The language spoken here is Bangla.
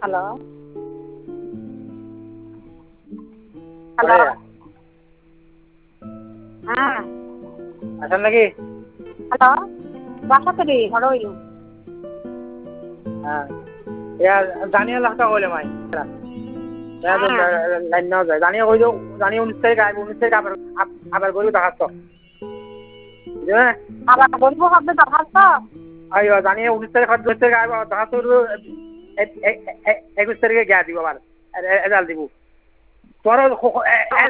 হ্যালো হ্যালো হ্যাঁ আছেন নাকি? হ্যালো বাসাতে রে হরই হ্যাঁ জানিয়ে লাখটা কইলে মাই লাইন নাও যায় জানিয়ে কই দিও জানিয়ে 19 তারিখ আইব 19 তারিখ আবার গরু দেখাচ্ছ বুঝলে আবার বলবো হবে দরখাস্ত আইও জানিয়ে 19 তারিখ 20 তারিখ আইব দেখাচ্ছ 21 তারিখে গিয়া দিব আবার রেজাল্ট দিব তোর